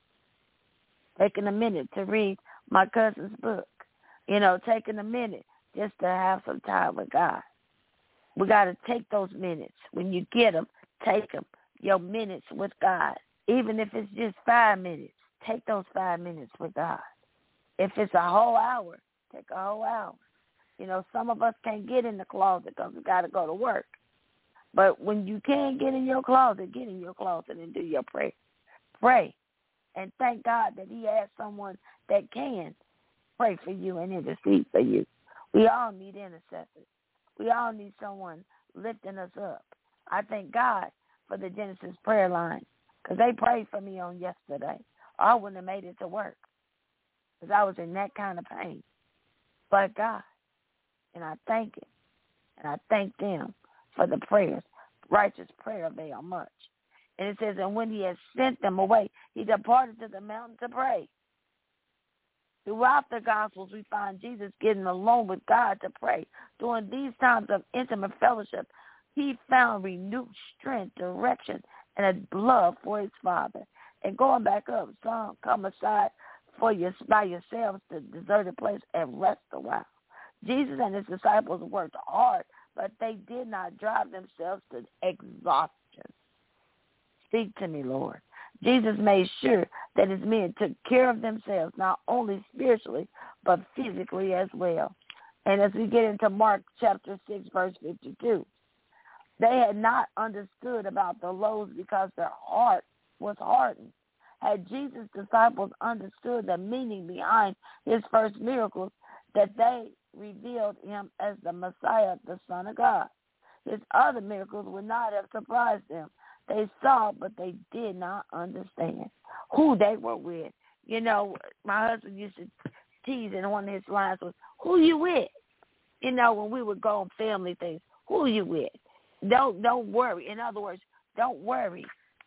Taking a minute to read my cousin's book. You know, taking a minute just to have some time with God. We got to take those minutes. When you get them, take them. Your minutes with God. Even if it's just five minutes, take those five minutes with God. If it's a whole hour, take a whole hour. You know, some of us can't get in the closet because we got to go to work. But when you can get in your closet, get in your closet and do your prayer. Pray. And thank God that he has someone that can pray for you and intercede for you. We all need intercessors. We all need someone lifting us up. I thank God for the Genesis prayer line because they prayed for me on yesterday. I wouldn't have made it to work because I was in that kind of pain. But God, and I thank him, and I thank them for the prayers. Righteous prayer avail much. And it says, and when he had sent them away, he departed to the mountain to pray. Throughout the Gospels, we find Jesus getting alone with God to pray. During these times of intimate fellowship, he found renewed strength, direction, and a love for his Father. And going back up, some come aside for your, by yourselves to the deserted place and rest a while. Jesus and his disciples worked hard, but they did not drive themselves to exhaustion. Speak to me, Lord. Jesus made sure that his men took care of themselves, not only spiritually, but physically as well. And as we get into Mark chapter six, verse fifty-two, they had not understood about the loaves because their heart was hardened. Had Jesus' disciples understood the meaning behind his first miracles, that they revealed him as the Messiah, the Son of God, his other miracles would not have surprised them. They saw, but they did not understand who they were with. You know, my husband used to tease, and one of his lines was, "Who you with?" You know, when we would go on family things, who you with? Don't don't worry. In other words, don't worry.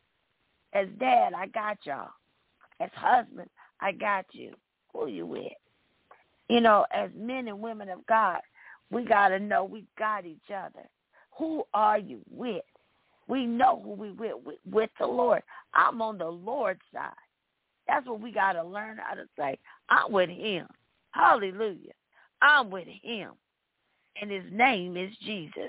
As dad, I got y'all. As husband, I got you. Who you with? You know, as men and women of God, we got to know we got each other. Who are you with? We know who we with, with, with the Lord. I'm on the Lord's side. That's what we got to learn how to say. I'm with him. Hallelujah. I'm with him. And his name is Jesus.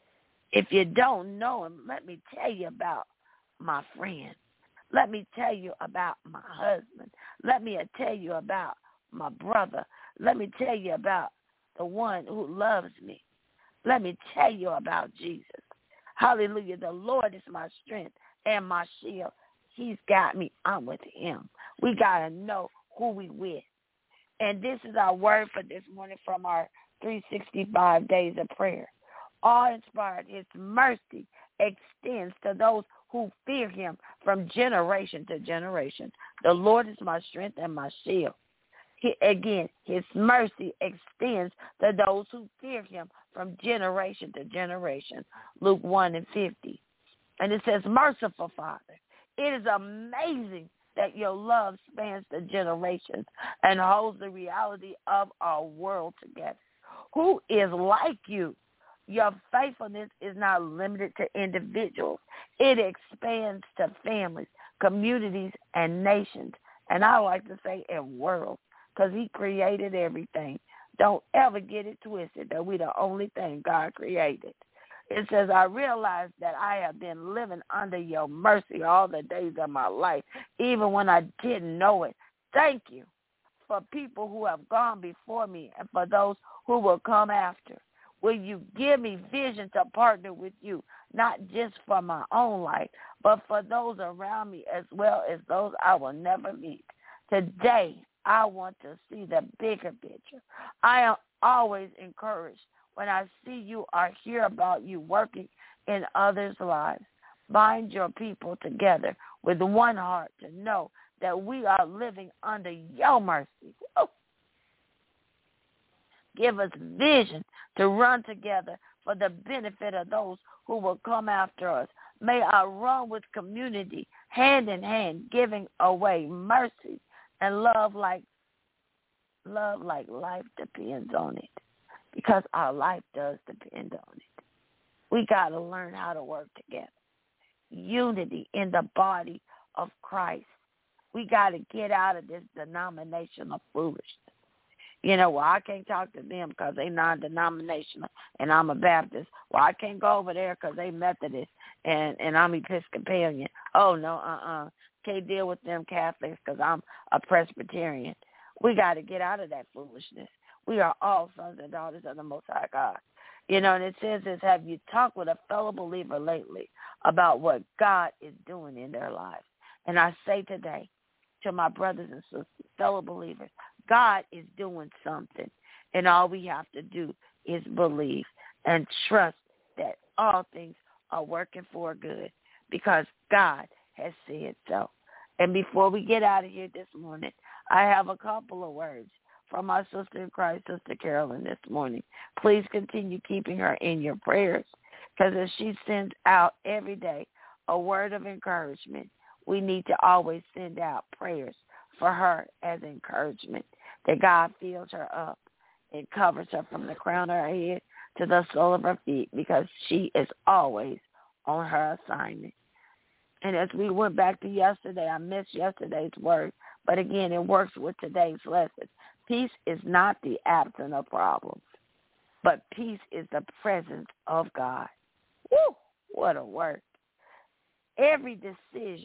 If you don't know him, let me tell you about my friend. Let me tell you about my husband. Let me tell you about my brother. Let me tell you about the one who loves me. Let me tell you about Jesus. Hallelujah. The Lord is my strength and my shield. He's got me. I'm with him. We got to know who we with. And this is our word for this morning from our three sixty-five days of prayer. Awe-inspired, his mercy extends to those who fear him from generation to generation. The Lord is my strength and my shield. He, again, his mercy extends to those who fear him from generation to generation. Luke one and fifty. And it says, merciful Father, it is amazing that your love spans the generations and holds the reality of our world together. Who is like you? Your faithfulness is not limited to individuals. It expands to families, communities, and nations. And I like to say and worlds, because he created everything. Don't ever get it twisted that we're the only thing God created. It says, I realize that I have been living under your mercy all the days of my life, even when I didn't know it. Thank you for people who have gone before me and for those who will come after. Will you give me vision to partner with you, not just for my own life, but for those around me as well as those I will never meet? Today, I want to see the bigger picture. I am always encouraged when I see you or hear about you working in others' lives. Bind your people together with one heart to know that we are living under your mercy. Oh. Give us vision to run together for the benefit of those who will come after us. May I run with community, hand in hand, giving away mercy and love like love like life depends on it, because our life does depend on it. We got to learn how to work together. Unity in the body of Christ. We got to get out of this denominational foolishness. You know, well, I can't talk to them because they non-denominational and I'm a Baptist. Well, I can't go over there because they Methodist and, and I'm Episcopalian. Oh, no, uh-uh. Can't deal with them Catholics because I'm a Presbyterian. We got to get out of that foolishness. We are all sons and daughters of the Most High God. You know, and it says this, have you talked with a fellow believer lately about what God is doing in their lives? And I say today to my brothers and sisters, fellow believers, God is doing something, and all we have to do is believe and trust that all things are working for good because God has said so. And before we get out of here this morning, I have a couple of words from my sister in Christ, Sister Carolyn, this morning. Please continue keeping her in your prayers, because as she sends out every day a word of encouragement, we need to always send out prayers for her as encouragement, that God fills her up and covers her from the crown of her head to the sole of her feet, because she is always on her assignment. And as we went back to yesterday, I missed yesterday's word, but again, it works with today's lesson. Peace is not the absence of problems, but peace is the presence of God. Woo! What a word. Every decision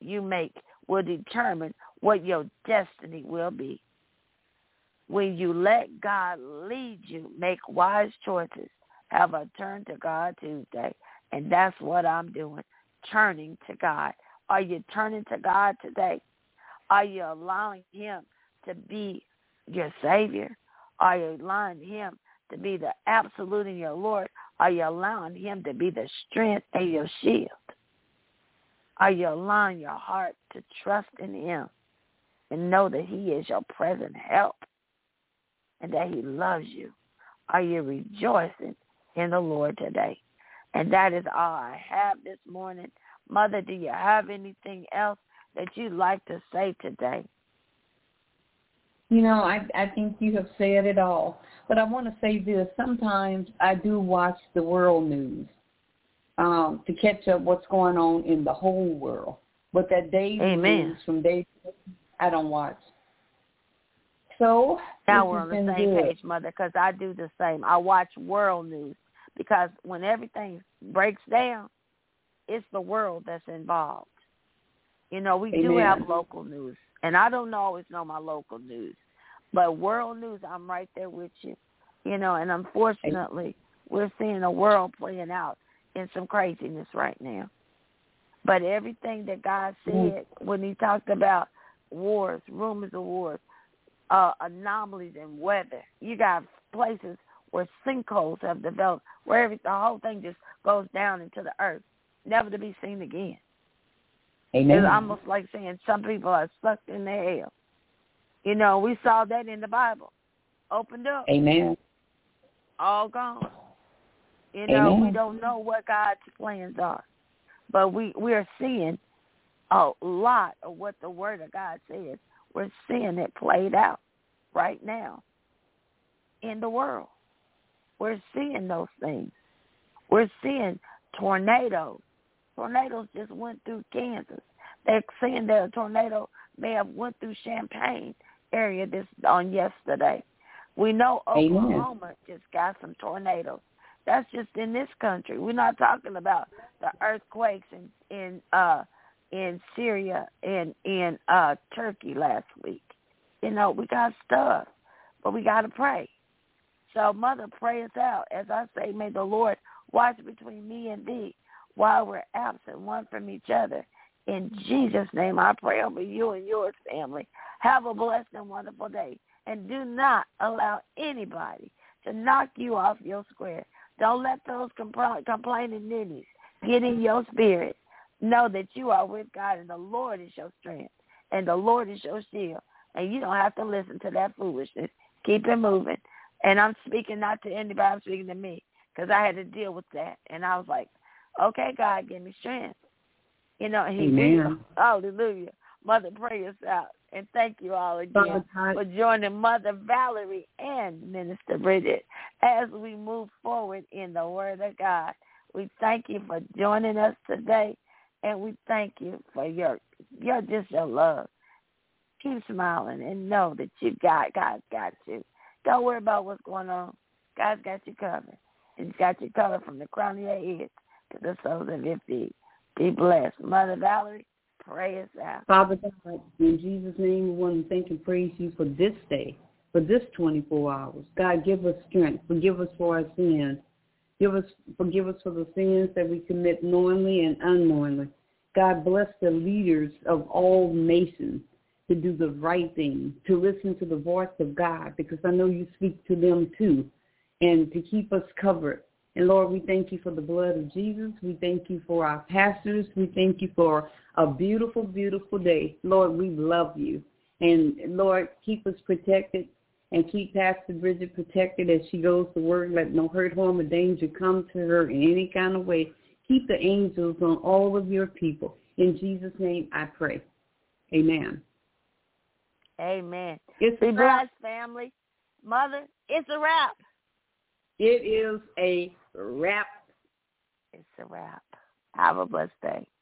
you make will determine what your destiny will be. When you let God lead you, make wise choices. Have a Turn to God Tuesday, and that's what I'm doing, turning to God. Are you turning to God today? Are you allowing him to be your Savior? Are you allowing him to be the absolute in your Lord? Are you allowing him to be the strength and your shield? Are you allowing your heart to trust in him and know that he is your present help and that he loves you? Are you rejoicing in the Lord today? And that is all I have this morning. Mother, do you have anything else that you'd like to say today? You know, I, I think you have said it all. But I want to say this. Sometimes I do watch the world news um, to catch up what's going on in the whole world. But that daily Amen. news from day to day, I don't watch. So now we're on the same good. page, Mother, because I do the same. I watch world news because when everything breaks down, it's the world that's involved. You know, we Amen. do have local news, and I don't always know my local news, but world news, I'm right there with you. You know, and unfortunately, we're seeing a world playing out in some craziness right now. But everything that God said when he talked about wars, rumors of wars, uh, anomalies in weather, you got places where sinkholes have developed, where every, the whole thing just goes down into the earth, never to be seen again. Amen. It's almost like saying some people are sucked in their hell. You know, we saw that in the Bible. Opened up. Amen. All gone. You know, Amen. we don't know what God's plans are. But we, we are seeing a lot of what the Word of God says. We're seeing it played out right now in the world. We're seeing those things. We're seeing tornadoes. Tornadoes just went through Kansas. They're saying that a tornado may have went through Champaign area this on yesterday. We know Oklahoma Amen. just got some tornadoes. That's just in this country. We're not talking about the earthquakes in in uh, in Syria and in uh, Turkey last week. You know, we got stuff, but we got to pray. So, Mother, pray us out. As I say, may the Lord watch between me and thee while we're absent one from each other. In Jesus' name, I pray over you and your family. Have a blessed and wonderful day. And do not allow anybody to knock you off your square. Don't let those compl- complaining ninnies get in your spirit. Know that you are with God, and the Lord is your strength, and the Lord is your shield. And you don't have to listen to that foolishness. Keep it moving. And I'm speaking not to anybody, I'm speaking to me, because I had to deal with that. And I was like, okay, God, give me strength. You know, and he will. Hallelujah. Mother, pray us out. And thank you all again for joining Mother Valerie and Minister Bridget as we move forward in the Word of God. We thank you for joining us today, and we thank you for your, your just your love. Keep smiling and know that you got, God's got you. Don't worry about what's going on. God's got you covered. He's got you covered from the crown of your head to the soles of your feet. Be blessed. Mother Valerie, pray us out. Father God, in Jesus' name, we want to thank and praise you for this day, for this twenty-four hours. God, give us strength. Forgive us for our sins. Give us, forgive us for the sins that we commit knowingly and unknowingly. God, bless the leaders of all nations to do the right thing, to listen to the voice of God, because I know you speak to them too, and to keep us covered. And, Lord, we thank you for the blood of Jesus. We thank you for our pastors. We thank you for a beautiful, beautiful day. Lord, we love you. And, Lord, keep us protected and keep Pastor Bridget protected as she goes to work. Let no hurt, harm, or danger come to her in any kind of way. Keep the angels on all of your people. In Jesus' name I pray. Amen. Amen. It's Be blessed, family. Mother, it's a wrap. It is a wrap. It's a wrap. Have a blessed day.